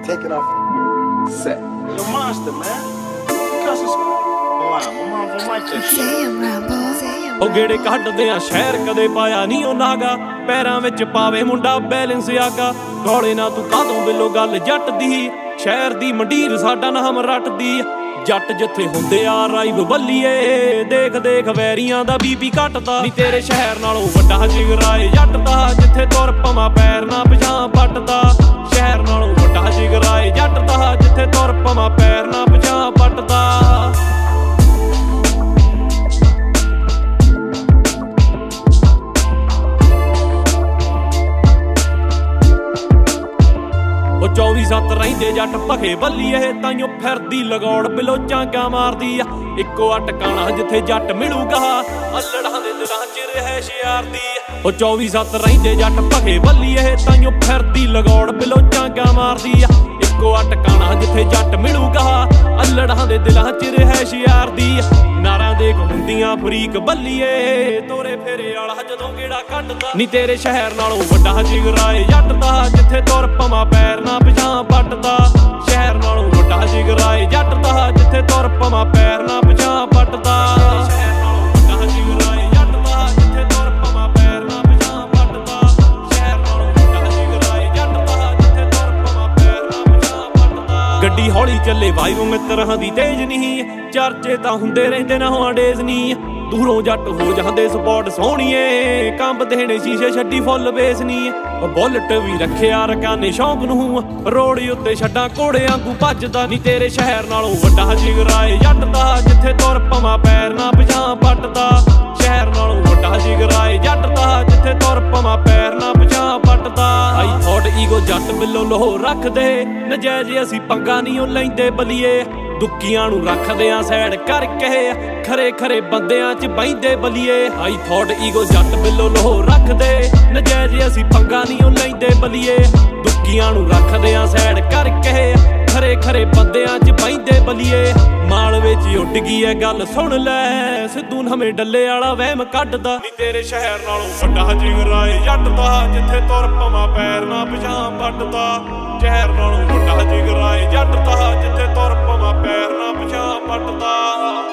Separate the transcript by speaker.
Speaker 1: Take it off set. Yo, monster, man. Cuss is line. My mom don't like that shit.
Speaker 2: ਉਹ ਗੇੜੇ ਕੱਢਦੇ ਆ ਸ਼ਹਿਰ ਕਦੇ ਪਾਇਆ ਨਹੀਂ ਉਹ ਨਾਗਾ ਪੈਰਾਂ ਵਿੱਚ ਪਾਵੇ ਮੁੰਡਾ ਬੈਲੈਂਸ ਆਗਾ ਗੋਲੇ ਨਾ ਤੂੰ ਕਾਦੋਂ ਬਿੱਲੋ ਗੱਲ ਜੱਟ ਦੀ ਸ਼ਹਿਰ ਦੀ ਮੰਡੀਰ ਸਾਡਾ ਨਾਮ ਰੱਟਦੀ ਜੱਟ ਜਿੱਥੇ ਹੁੰਦੇ ਆ ਰਾਈਵ ਬੱਲੀਏ ਦੇਖ ਦੇਖ ਵੈਰੀਆਂ ਦਾ ਬੀਪੀ ਘਟਦਾ ਨੀ ਤੇਰੇ ਸ਼ਹਿਰ ਨਾਲੋਂ ਵੱਡਾ ਜਿਗਰਾਏ ਜੱਟ ਦਾ ਜਿੱਥੇ ਤੁਰ ਪਵਾਂ ਪੈਰ ਨਾ ਪਛਾਂ ਪੱਟਦਾ ਸ਼ਹਿਰ ਨਾਲੋਂ ਵੱਡਾ ਜਿਗਰਾਏ ਜੱਟ ਦਾ ਜਿੱਥੇ ਤੁਰ ਪਵਾਂ ਪੈਰ ਨਾ ਪਛਾਂ ਪੱਟਦਾ ਉਹ 24/7 ਰਹਿੰਦੇ ਜੱਟ ਭਖੇ ਬੱਲੀਏ ਤਾਈਓ ਫਿਰਦੀ ਲਗੌੜ ਬਿਲੋ ਚਾਂਗਾ ਮਾਰਦੀ ਆ ਇੱਕੋ ਆ ਟਿਕਾਣਾ ਜਿੱਥੇ ਜੱਟ ਮਿਲੂਗਾ ਅਲੜਾਂ ਦੇ ਦਿਲਾਂ 'ਚ ਰਹਿਸ਼ ਯਾਰਦੀ ਉਹ 24/7 ਰਹਿੰਦੇ ਜੱਟ ਭਖੇ ਬੱਲੀਏ ਤਾਈਓ ਫਿਰਦੀ ਲਗੌੜ ਬਿਲੋ ਚਾਂਗਾ ਮਾਰਦੀ ਆ ਇੱਕੋ ਆ ਟਿਕਾਣਾ ਜਿੱਥੇ ਜੱਟ ਮਿਲੂਗਾ ਅਲੜਾਂ ਦੇ ਦਿਲਾਂ 'ਚ ਰਹਿਸ਼ ਯਾਰਦੀ ਨਾਰਾਂ ਦੇਖ ਹੁੰਦੀਆਂ ਫਰੀਕ ਬੱਲੀਏ ਤੋਰੇ ਫੇਰੇ ਵਾਲਾ ਜਦੋਂ ਗੇੜਾ ਕੱਢਦਾ ਨੀ ਤੇਰੇ ਸ਼ਹਿਰ ਨਾਲੋਂ ਵੱਡਾ ਜਿਗਰਾਏ ਜੱਟ ਦਾ ਜਿੱਥੇ ਤੁਰ ਪਵਾਂ ਪੈਰ ਨਾ ਪਛਾਂ ਪੱਟਦਾ ਸ਼ਹਿਰ ਨਾਲੋਂ ਵੱਡਾ ਜਿਗਰਾਏ ਜੱਟ ਦਾ ਜਿੱਥੇ ਤੁਰ ਪਵਾਂ ਪੈਰ ਨਾ ਪਛਾਂ ਪੱਟਦਾ ਸ਼ਹਿਰ ਨਾਲੋਂ ਵੱਡਾ ਜਿਗਰਾਏ ਜੱਟ ਦਾ ਜਿੱਥੇ ਤੁਰ ਪਵਾਂ ਪੈਰ ਨਾ ਪਛਾਂ ਪੱਟਦਾ ਸ਼ਹਿਰ ਨਾਲੋਂ ਵੱਡਾ ਜਿਗਰਾਏ ਜੱਟ ਦਾ ਜਿੱਥੇ ਤੁਰ ਪਵਾਂ ਪੈਰ ਨਾ ਪਛਾਂ ਪੱਟਦਾ ਗੱਡੀ ਹੌਲੀ ਚੱਲੇ ਵਾਈਬ ਮਿੱਤਰਾਂ ਦੀ ਤੇਜ਼ ਨਹੀਂ ਚਰਚੇ ਤਾਂ ਹੁੰਦੇ ਰਹਿੰਦੇ ਨਾ ਡੇਜ਼ ਨਹੀਂ ਦੂਰੋਂ ਜੱਟ ਹੋ ਜਾਂਦੇ ਸਪੋਟ ਸੋਹਣੀਏ ਕੰਬ ਦੇਣੇ ਸ਼ੀਸ਼ੇ ਛੱਡੀ ਫੁੱਲ ਬੇਸਨੀ ਬੁਲਟ ਵੀ ਰੱਖਿਆ ਰਕਾਨੇ ਸ਼ੌਂਕ ਨੂੰ ਰੋਡ ਉੱਤੇ ਛੱਡਾਂ ਘੋੜੇ ਵਾਂਗੂ ਭੱਜਦਾ ਨੀ ਤੇਰੇ ਸ਼ਹਿਰ ਨਾਲੋਂ ਵੱਡਾ ਜਿਗਰਾਏ ਜੱਟ ਦਾ ਜਿੱਥੇ ਤੁਰ ਪਵਾਂ ਪੈਰ ਨਾ ਪਛਾਂ ਪੱਟਦਾ ਸ਼ਹਿਰ ਨਾਲੋਂ ਵੱਡਾ ਜਿਗਰਾਏ ਜੱਟ ਦਾ ਜਿੱਥੇ ਤੁਰ ਪਵਾਂ ਪੈਰ ਨਾ ਪਛਾਂ ਪੱਟਦਾ ਆਈ ਥੋਟ ਈਗੋ ਜੱਟ ਬਿੱਲੋ ਲੋਹ ਰੱਖਦੇ ਨਜਾਇਜ਼ ਅਸੀਂ ਪੰਗਾ ਨਹੀਂ ਉਹ ਲੈਂਦੇ ਬਲੀਏ ਦੁੱਕੀਆਂ ਨੂੰ ਰੱਖਦੇ ਆ ਸਾਈਡ ਕਰਕੇ ਖਰੇ ਖਰੇ ਬੰਦਿਆਂ 'ਚ ਬਹਿੰਦੇ ਬਲੀਏ ਆਈ ਥੋਟ ਈਗੋ ਜੱਟ ਬਿੱਲੋ ਲੋਹ ਰੱਖਦੇ ਨਜਾਇਜ਼ ਅਸੀਂ ਪੰਗਾ ਨਹੀਂ ਉਹ ਲੈਂਦੇ ਬਲੀਏ ਦੁੱਕੀਆਂ ਨੂੰ ਰੱਖਦੇ ਆ ਸਾਈਡ ਕਰਕੇ ਖਰੇ ਖਰੇ ਬੰਦਿਆਂ 'ਚ ਬਹਿੰਦੇ ਬਲੀਏ ਮਾਲਵੇ 'ਚ ਉੱਡ ਗਈ ਐ ਗੱਲ ਸੁਣ ਲੈ ਸਿੱਧੂ ਨਵੇਂ ਡੱਲੇ ਵਾਲਾ ਵਹਿਮ ਕੱਢਦਾ ਨੀ ਤੇਰੇ ਸ਼ਹਿਰ ਨਾਲੋਂ ਵੱਡਾ ਜਿਗਰਾਏ ਜੱਟ ਦਾ ਜਿੱਥੇ ਤੁਰ ਪਵਾਂ ਪੈਰ ਨਾ ਪਛਾਂ ਪੱਟਦਾ ਸ਼ਹਿਰ ਨਾਲੋਂ ਵੱਡਾ ਜਿਗਰਾਏ ਜੱਟ ਦਾ ਜਿੱਥੇ ਤੁਰ ਪਵਾਂ ਪੈਰ ਨਾ ਪਛਾਂ ਪੱਟਦਾ